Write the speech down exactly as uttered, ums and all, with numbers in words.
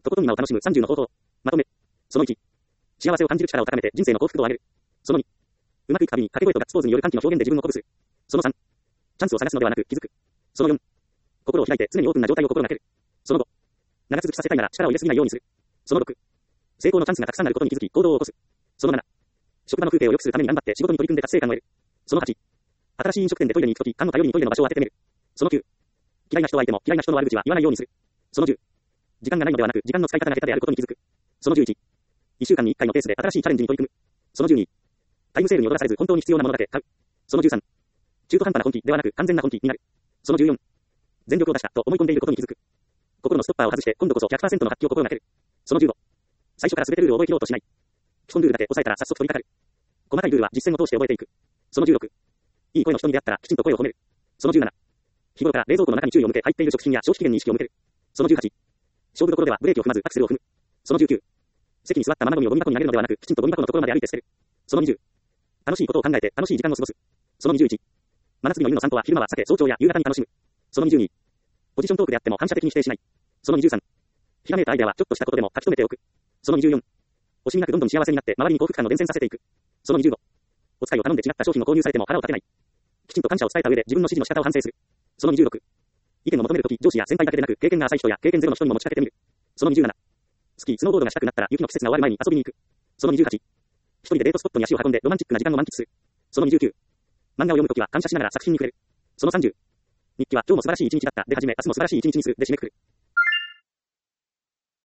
とことん今を楽しむさんじゅうの方法。まとめ。そのいち。幸せを感じる力を高めて人生の幸福度を上げる。そのに。うまくいくたびに掛け声とガッツポーズによる歓喜の表現で自分を鼓舞する。そのさん。チャンスを探すのではなく気づく。そのよん。心を開いて常にオープンな状態を心がける。そのご。長続きさせたいなら力を入れすぎないようにする。そのろく。成功のチャンスがたくさんあることに気づき行動を起こす。そのなな。職場の風景を良くするために頑張って仕事に取り組んで達成感を得る。そのはち。新しい飲食店でトイレに行くとき、缶の頼りにトイレの場所を当ててみる。そのきゅう。嫌いな人は相手も嫌いな人の悪口は言わないようにする。そのじゅう。時間がないのではなく時間の使い方が下手であることに気づく。そのじゅういち。いっしゅうかんにいっかいのペースで新しいチャレンジに取り組む。そのじゅうに。タイムセールに踊らされず本当に必要なものだけ買う。そのじゅうさん。中途半端な本気ではなく完全な本気になる。そのじゅうよん。全力を出したと思い込んでいることに気づく。心のストッパーを外して今度こそ ひゃくパーセント の発揮を心がける。そのじゅうご。最初から全てルールを覚えきろうとしない。基本ルールだけ押さえたら早速取り掛かる。細かいルールは実践を通して覚えていく。そのじゅうろく。いい声の人に出会ったらきちんと声を褒める。そのじゅうなな。日頃から冷蔵庫の中に注意を向け入っている食品や消費期限に意識を向ける。そのじゅうはち。勝負どころではブレーキを踏まずアクセルを踏む。そのじゅうきゅう。席に座ったままゴミをゴミ箱に投げるのではなくきちんとゴミ箱のところまで歩いて捨てる。そのにじゅう。楽しいことを考えて楽しい時間を過ごす。そのにじゅういち。真夏日の犬の散歩は昼間は避け早朝や夕方に楽しむ。そのにじゅうに。ポジショントークであっても反射的に否定しない。そのにじゅうさん。ひらめいたアイデアはちょっとしたことでも書き留めておく。そのにじゅうよん。惜しみなくどんどん幸せになって周りに幸福感を伝染させていく。そのにじゅうご。お使いを頼んで違った商品を購入されても腹を立てない。きちんと感謝を伝えた上で自分の指示の仕方を反省する。そのにじゅうろく。意見を求めるとき上司や先輩だけでなく経験が浅い人や経験ゼロの人にも持ちかけてみる。そのにじゅうなな。スキー、スノーボードがしたくなったら雪の季節が終わる前に遊びに行く。そのにじゅうはち。一人でデートスポットに足を運んでロマンチックな時間を満喫する。そのにじゅうきゅう。漫画を読むときは感謝しながら作品に触れる。そのさんじゅう。日記は今日も素晴らしい一日だったで始め明日も素晴らしい一日にするで締めくくる。